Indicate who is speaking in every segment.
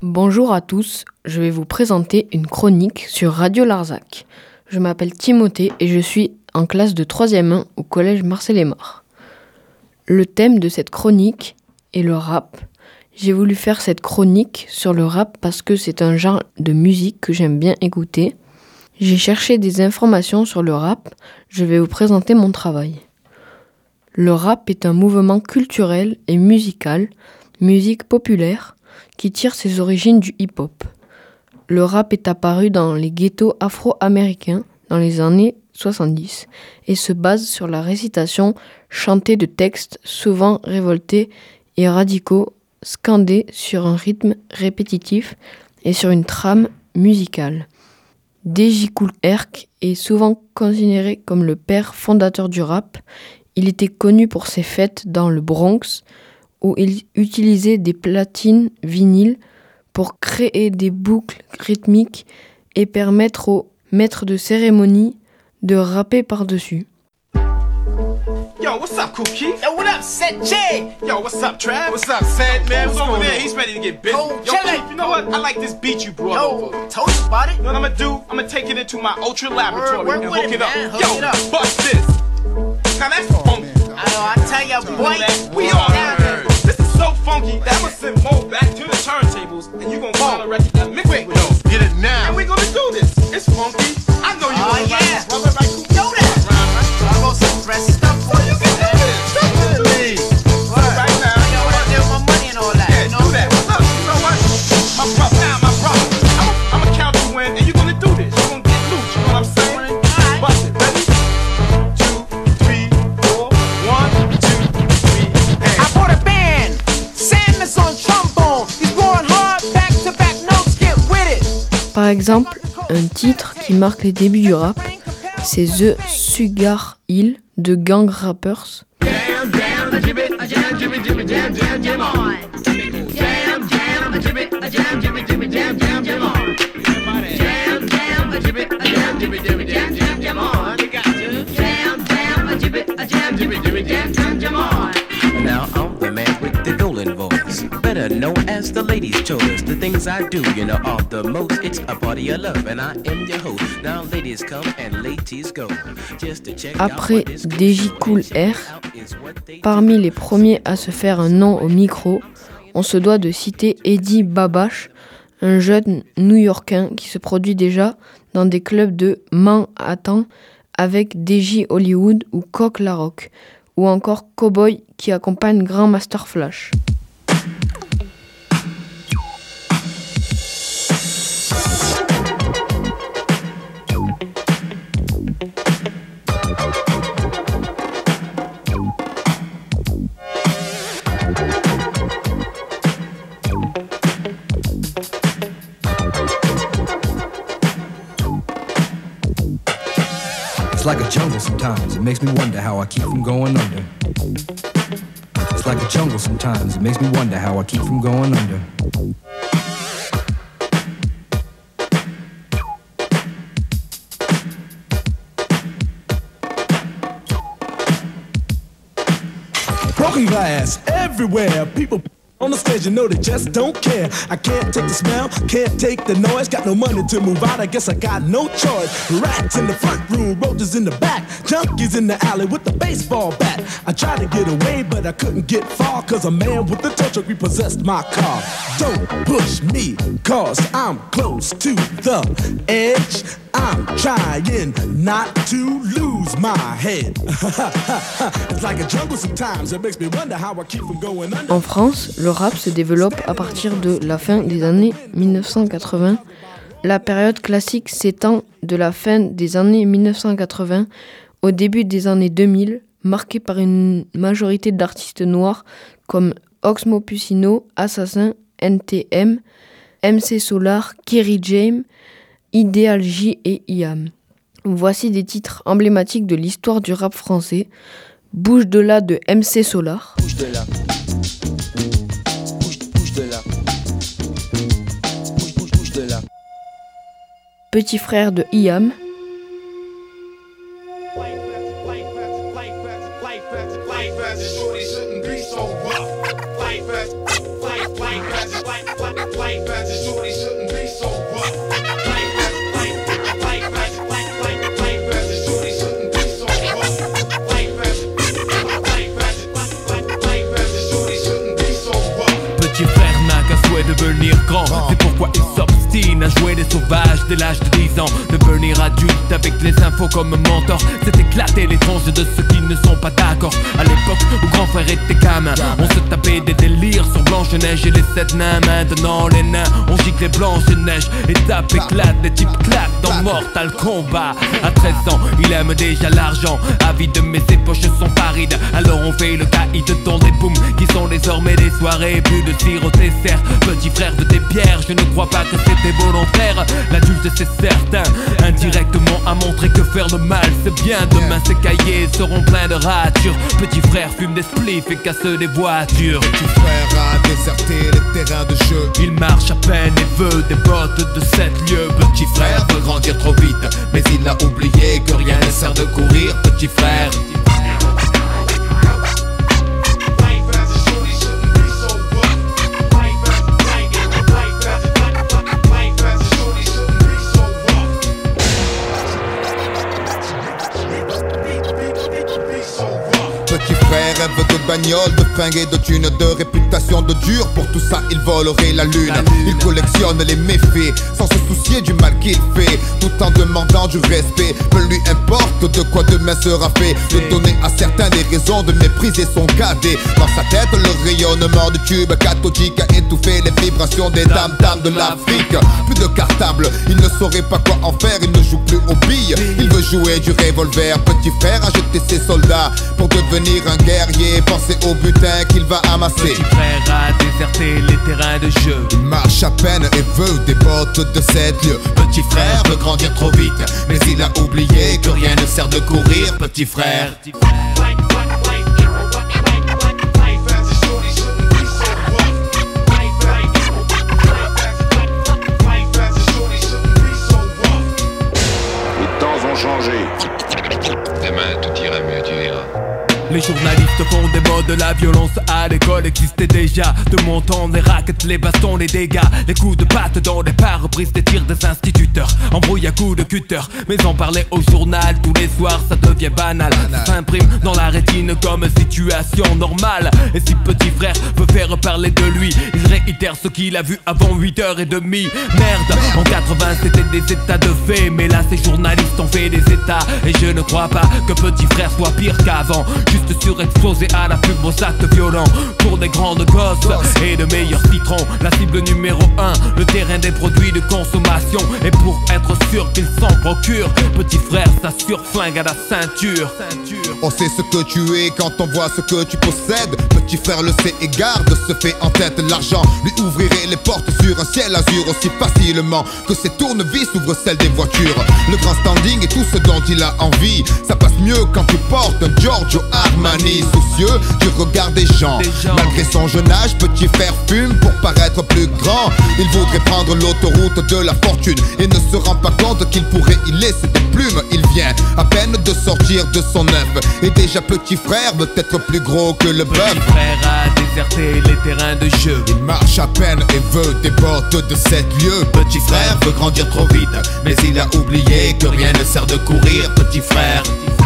Speaker 1: Bonjour à tous, je vais vous présenter une chronique sur Radio Larzac. Je m'appelle Timothée et je suis en classe de 3e 1 au collège Marcel Aymar. Le thème de cette chronique est le rap. J'ai voulu faire cette chronique sur le rap parce que c'est un genre de musique que j'aime bien écouter. J'ai cherché des informations sur le rap, je vais vous présenter mon travail. Le rap est un mouvement culturel et musical, musique populaire, qui tire ses origines du hip-hop. Le rap est apparu dans les ghettos afro-américains dans les années 70 et se base sur la récitation chantée de textes souvent révoltés et radicaux, scandés sur un rythme répétitif et sur une trame musicale. Deji Kool Herc est souvent considéré comme le père fondateur du rap. Il était connu pour ses fêtes dans le Bronx, où il utilisait des platines vinyles pour créer des boucles rythmiques et permettre aux maîtres de cérémonie de rapper par-dessus.
Speaker 2: Yo, what's up, Kool Keith? Yo, what up, Set J? Yo, what's up, Trav? What's up, Set, man? What's over there? He's ready to get busy. Yo, Keith, you know what? I like this beat you brought over.
Speaker 3: Told you about it.
Speaker 2: You know what I'm gonna do? I'm gonna take it into my ultra laboratory
Speaker 3: Work
Speaker 2: and
Speaker 3: with
Speaker 2: hook
Speaker 3: it,
Speaker 2: it up.
Speaker 3: man. Hook
Speaker 2: Yo,
Speaker 3: it up.
Speaker 2: bust this. Now that's funky.
Speaker 3: I tell ya, boy.
Speaker 2: We all heard. This is so funky that I'ma send Mo back to the turntables and you gonna find a record that mix it with us.
Speaker 4: Get it now.
Speaker 2: And we gonna do this. It's funky. I know you gonna
Speaker 3: yeah.
Speaker 2: rap, brother, right? Kool?
Speaker 3: Know that. I go some fresh stuff for you.
Speaker 2: So you can do this. Listen to me. Right now.
Speaker 3: I got what I do with my money and all that.
Speaker 2: Yeah,
Speaker 3: You know?
Speaker 2: do that. Look, you know what? My brother. I'ma count you in and you're gonna do this. You're gonna get loose, you know what I'm saying?
Speaker 3: Alright.
Speaker 2: Bust it, ready? 2, 3, 4. 1, 2, 3, and
Speaker 3: I bought a band. Sam is on trombone. He's going hard, back-to-back notes. Get with it.
Speaker 1: Par exemple, un titre qui marque les débuts du rap, c'est The Sugar Hill de Gang Rappers.
Speaker 5: Now I'm the man with the golden voice, better known as the ladies' choice. The things I do, you know, are the most. It's a party of love, and I am your host. Now ladies come and ladies go. Just to check
Speaker 1: Après
Speaker 5: out what this
Speaker 1: Deji Kool Herc,
Speaker 5: is what they
Speaker 1: parmi les premiers à se faire un nom au micro, on se doit de citer Eddie Babache, un jeune New-Yorkain qui se produit déjà dans des clubs de Manhattan avec Deji Hollywood ou Coq La Rock, ou encore Cowboy qui accompagne Grand Master Flash.
Speaker 6: It's like a jungle sometimes, it makes me wonder how I keep from going under. It's like a jungle sometimes, it makes me wonder how I keep from going under.
Speaker 7: Broken glass everywhere. People on the stage, you know they just don't care. I can't take the smell, can't take the noise. Got no money to move out, I guess I got no choice. Rats in the front room, roaches in the back, junkies in the alley with the baseball bat. I tried to get away, but I couldn't get far, cause a man with a tow truck repossessed my car. Don't push me, cause I'm close to the edge. I'm trying not to lose my head. It's like a jungle sometimes, it makes me wonder how I keep from going under.
Speaker 1: En France, le rap se développe à partir de la fin des années 1980. La période classique s'étend de la fin des années 1980 au début des années 2000, marquée par une majorité d'artistes noirs comme Oxmo Puccino, Assassin, NTM, MC Solar, Kerry James, Ideal J et IAM. Voici des titres emblématiques de l'histoire du rap français. Bouge de là de MC Solar.
Speaker 5: Bouge de là. Bouge de là. Bouge de là.
Speaker 1: Petit frère de IAM.
Speaker 2: White shorty shouldn't be so rough.
Speaker 4: Petit frère n'a qu'un souhait de devenir grand. C'est pourquoi il s'obstine à jouer des sauvages dès l'âge de 10 ans. Devenir adulte avec les infos comme mentor, c'est éclater les tronches de ceux qui ne sont pas d'accord. À l'époque où grand frère était gamin, on se tapait des délires sur Blanche-Neige et les 7 nains. Maintenant les nains, on gicle les Blanche-Neige. Étape éclate, les types claquent dans Mortal Kombat. À 13 ans, il aime déjà l'argent, avide mais ses poches sont parides. Alors on fait le caïd dans des booms qui sont désormais des soirées. Plus de tir au dessert, petit frère de tes bières. Je ne crois pas que c'était volontaire. L'adulte c'est certain, indirectement a montré que faire le mal c'est bien. Demain ses cahiers seront pleins de ratures. Petit frère fume des spliffs et casse des voitures.
Speaker 8: Petit frère a déserté les terrains de jeu.
Speaker 4: Il marche à peine et veut des bottes de 7 lieues. Petit frère veut grandir trop vite, mais il a oublié que rien ne sert de courir. Petit frère.
Speaker 8: Petit frère rêve de bagnole, de fringues et de thunes, de réputation de dur. Pour tout ça il volerait la lune. Il collectionne les méfaits sans se soucier du mal qu'il fait, tout en demandant du respect. Peu lui importe de quoi demain sera fait. De donner à certains des raisons de mépriser son cadet. Dans sa tête le rayonnement du tube cathodique a étouffé les vibrations des dames de l'Afrique. Plus de cartable, il ne saurait pas quoi en faire. Il ne joue plus aux billes, il veut jouer du revolver. Petit frère a jeté ses soldats pour devenir un guerrier, pensez au butin qu'il va amasser.
Speaker 4: Petit frère a déserté les terrains de jeu.
Speaker 8: Il marche à peine et veut des bottes de 7 lieues.
Speaker 4: Petit frère veut grandir trop vite, mais il a oublié que rien ne sert de courir. Petit frère.
Speaker 9: Les temps ont changé.
Speaker 10: Demain tout ira mieux, tu verras.
Speaker 4: Les journalistes font des mots de la violence à l'école existait déjà. De mon temps, les raquettes, les bastons, les dégâts, les coups de patte dans les pare-brises des tirs des instituteurs. Embrouille à coups de cutter, mais en parler au journal tous les soirs ça devient banal. Ça s'imprime dans la rétine comme situation normale. Et si petit frère veut faire parler de lui, il réitère ce qu'il a vu avant 8h30. Merde, en 80 c'était des états de fait, mais là ces journalistes ont fait des états. Et je ne crois pas que petit frère soit pire qu'avant. Juste surexposé à la pub aux actes violents. Pour des grandes gosses et de meilleurs citrons. La cible numéro 1, le terrain des produits de consommation. Et pour être sûr qu'ils s'en procurent, petit frère s'assure flingue à la ceinture.
Speaker 8: On sait ce que tu es quand on voit ce que tu possèdes. Petit frère le sait et garde ce fait en tête. L'argent lui ouvrirait les portes sur un ciel azur aussi facilement que ses tournevis ouvrent celles des voitures. Le grand standing et tout ce dont il a envie, ça passe mieux quand tu portes un Giorgio Armani. Soucieux du regard des gens. Malgré son jeune âge, petit frère fume pour paraître plus grand. Il voudrait prendre l'autoroute de la fortune et ne se rend pas compte qu'il pourrait y laisser des plumes. Il vient à peine de sortir de son œuf et déjà petit frère veut être plus gros que le bœuf.
Speaker 4: Petit frère a déserté les terrains de jeu.
Speaker 8: Il marche à peine et veut des bottes de 7 lieues.
Speaker 4: Petit frère veut grandir trop vite, mais il a oublié que rien ne sert de courir. Petit frère.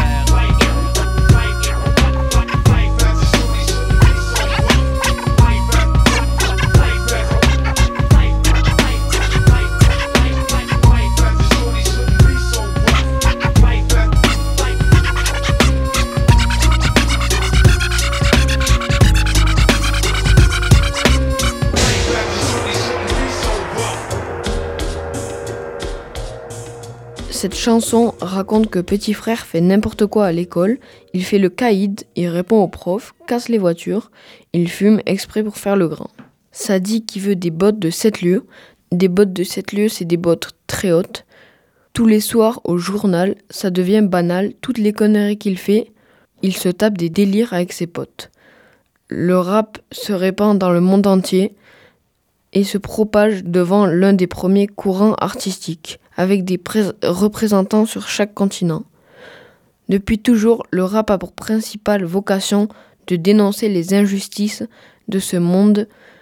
Speaker 1: Cette chanson raconte que petit frère fait n'importe quoi à l'école, il fait le caïd, il répond aux profs, casse les voitures, il fume exprès pour faire le grand. Ça dit qu'il veut des bottes de 7 lieues. Des bottes de 7 lieues, c'est des bottes très hautes. Tous les soirs au journal, ça devient banal, toutes les conneries qu'il fait, il se tape des délires avec ses potes. Le rap se répand dans le monde entier et se propage devant l'un des premiers courants artistiques, avec des représentants sur chaque continent. Depuis toujours, le rap a pour principale vocation de dénoncer les injustices de ce monde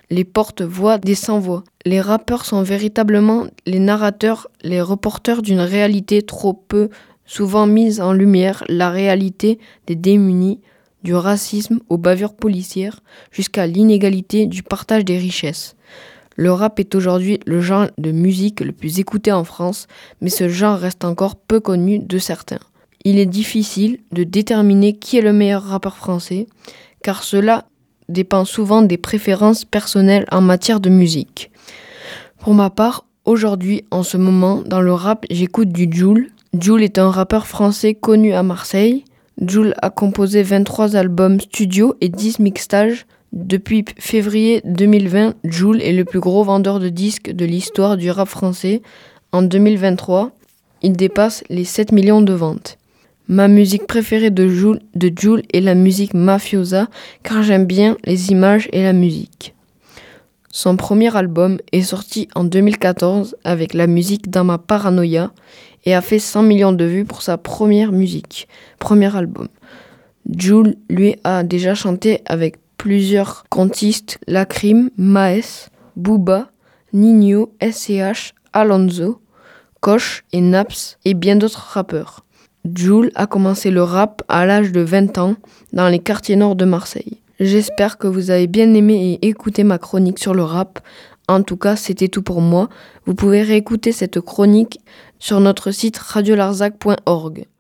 Speaker 1: les porte-voix des sans-voix. Les rappeurs sont véritablement les narrateurs, les reporters d'une réalité trop peu souvent mise en lumière, la réalité des démunis, du racisme aux bavures policières, jusqu'à l'inégalité du partage des richesses. Le rap est aujourd'hui le genre de musique le plus écouté en France, mais ce genre reste encore peu connu de certains. Il est difficile de déterminer qui est le meilleur rappeur français, car cela dépend souvent des préférences personnelles en matière de musique. Pour ma part, aujourd'hui, en ce moment, dans le rap, j'écoute du Jul. Jul est un rappeur français connu à Marseille. Jul a composé 23 albums studio et 10 mixtages. Depuis février 2020, Jul est le plus gros vendeur de disques de l'histoire du rap français. En 2023, il dépasse les 7 millions de ventes. Ma musique préférée de Jul est la musique mafiosa, car j'aime bien les images et la musique. Son premier album est sorti en 2014 avec la musique Dans ma paranoïa et a fait 100 millions de vues pour sa premier album. Jul, lui, a déjà chanté avec plusieurs contistes, Lacrim, Maes, Booba, Ninho, SCH, Alonso, Koch et Naps et bien d'autres rappeurs. Jul a commencé le rap à l'âge de 20 ans dans les quartiers nord de Marseille. J'espère que vous avez bien aimé et écouté ma chronique sur le rap. En tout cas, c'était tout pour moi. Vous pouvez réécouter cette chronique sur notre site radiolarzac.org.